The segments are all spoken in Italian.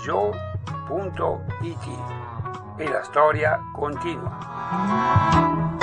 e la storia continua.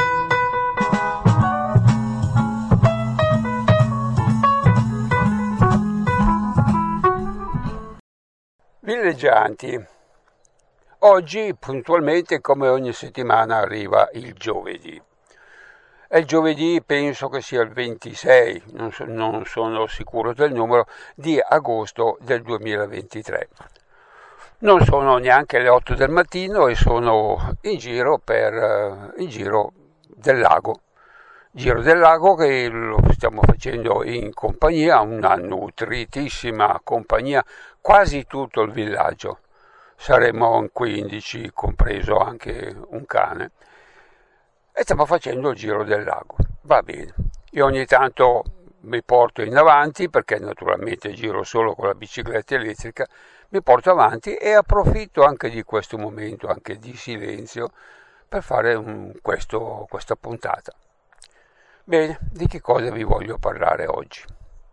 Villeggianti, oggi puntualmente come ogni settimana arriva il giovedì. E il giovedì penso che sia il 26, non sono sicuro del numero, di agosto del 2023. Non sono neanche le 8 del mattino e sono in giro per il giro del lago. Giro del lago che lo stiamo facendo in compagnia, una nutritissima compagnia, quasi tutto il villaggio. Saremo in 15, compreso anche un cane. E stiamo facendo il giro del lago. Va bene. Io ogni tanto mi porto in avanti, perché naturalmente giro solo con la bicicletta elettrica, mi porto avanti e approfitto anche di questo momento, anche di silenzio, per fare questa puntata. Bene, di che cosa vi voglio parlare oggi?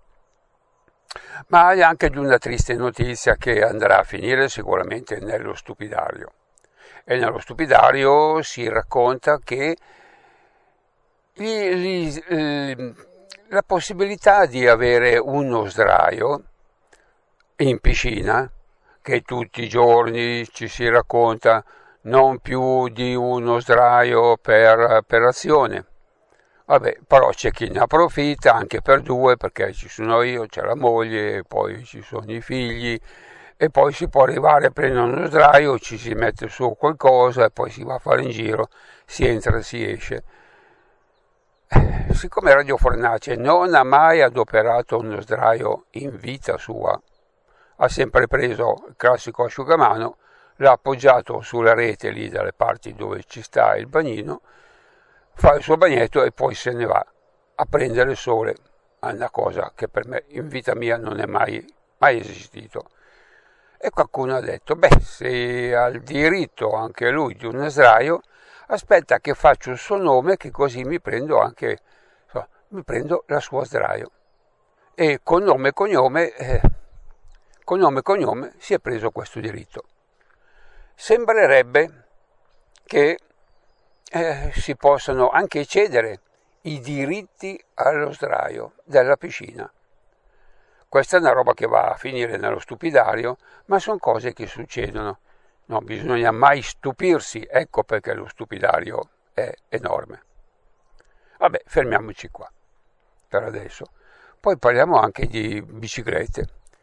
Ma anche di una triste notizia che andrà a finire sicuramente nello stupidario. E nello stupidario si racconta che la possibilità di avere uno sdraio in piscina, che tutti i giorni ci si racconta non più di uno sdraio per azione. Vabbè, però c'è chi ne approfitta anche per due, perché ci sono io, c'è la moglie, poi ci sono i figli, e poi si può arrivare a prendere uno sdraio, ci si mette su qualcosa e poi si va a fare in giro, si entra e si esce. Siccome Radio Fornace non ha mai adoperato uno sdraio in vita sua, ha sempre preso il classico asciugamano, l'ha appoggiato sulla rete lì dalle parti dove ci sta il bagnino, fa il suo bagnetto e poi se ne va a prendere il sole. È una cosa che per me in vita mia non è mai esistito. E qualcuno ha detto, se ha il diritto anche lui di uno sdraio, aspetta che faccio il suo nome, che così mi prendo la sua sdraio. E con nome e cognome si è preso questo diritto. Sembrerebbe che si possano anche cedere i diritti allo sdraio della piscina. Questa è una roba che va a finire nello stupidario, ma sono cose che succedono. Non bisogna mai stupirsi, ecco perché lo stupidario è enorme. Vabbè, fermiamoci qua per adesso. Poi parliamo anche di biciclette.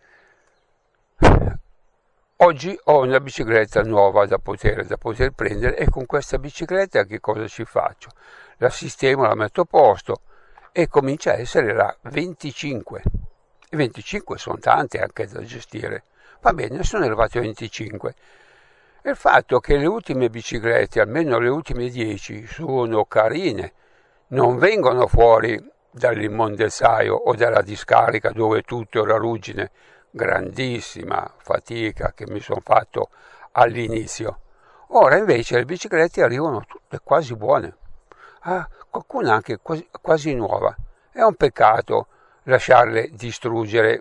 Oggi ho una bicicletta nuova da poter prendere e con questa bicicletta che cosa ci faccio? La sistemo, la metto a posto e comincia a essere la 25. E 25 sono tante anche da gestire. Va bene, sono arrivato a 25. E il fatto che le ultime biciclette, almeno le ultime 10, sono carine, non vengono fuori dall'immondezzaio o dalla discarica dove tutto era ruggine, grandissima fatica che mi sono fatto all'inizio. Ora invece le biciclette arrivano tutte quasi buone, qualcuna anche quasi nuova. È un peccato lasciarle distruggere,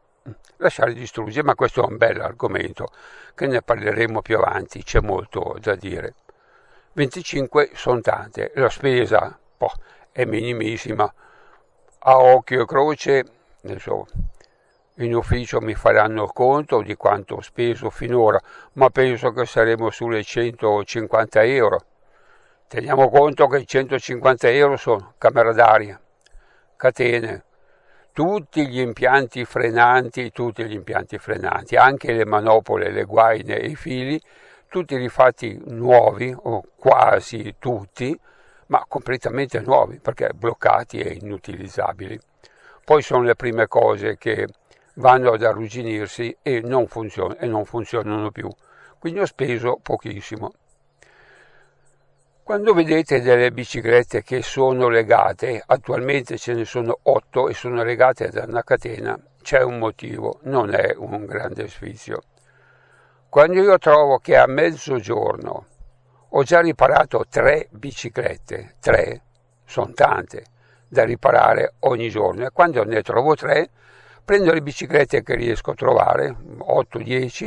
ma questo è un bel argomento che ne parleremo più avanti, c'è molto da dire. 25 sono tante, la spesa è minimissima, a occhio e croce, adesso in ufficio mi faranno il conto di quanto ho speso finora, ma penso che saremo sulle 150 euro. Teniamo conto che 150 euro sono camera d'aria, catene, tutti gli impianti frenanti, anche le manopole, le guaine e i fili, tutti rifatti nuovi, o quasi tutti, ma completamente nuovi, perché bloccati e inutilizzabili. Poi sono le prime cose che vanno ad arrugginirsi e non funzionano più. Quindi ho speso pochissimo. Quando vedete delle biciclette che sono legate, attualmente ce ne sono 8 e sono legate da una catena, c'è un motivo, non è un grande sfizio. Quando io trovo che a mezzogiorno ho già riparato 3 biciclette, 3 sono tante da riparare ogni giorno, e quando ne trovo 3 prendo le biciclette che riesco a trovare, 8-10,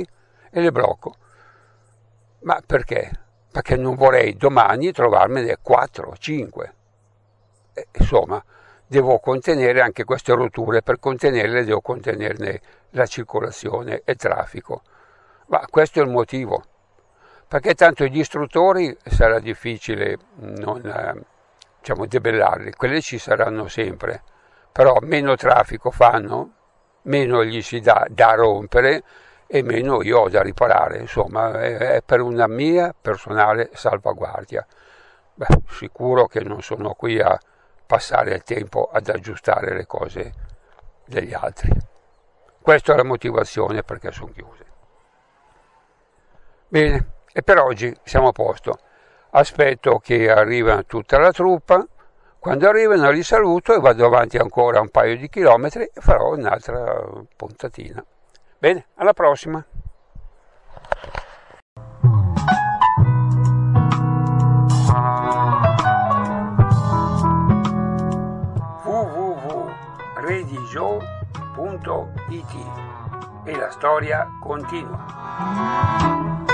e le blocco. Ma perché? Perché non vorrei domani trovarmene 4 o 5. Insomma, devo contenere anche queste rotture, per contenerle devo contenerne la circolazione e il traffico. Ma questo è il motivo, perché tanto gli istruttori sarà difficile non debellarli, quelli ci saranno sempre, però meno traffico fanno, meno gli si dà da rompere e meno io ho da riparare, insomma è per una mia personale salvaguardia. Sicuro che non sono qui a passare il tempo ad aggiustare le cose degli altri. Questa è la motivazione perché sono chiuse. Bene, e per oggi siamo a posto. Aspetto che arriva tutta la truppa. Quando arrivano li saluto e vado avanti ancora un paio di chilometri e farò un'altra puntatina. Bene, alla prossima! www.readyjoe.it e la storia continua.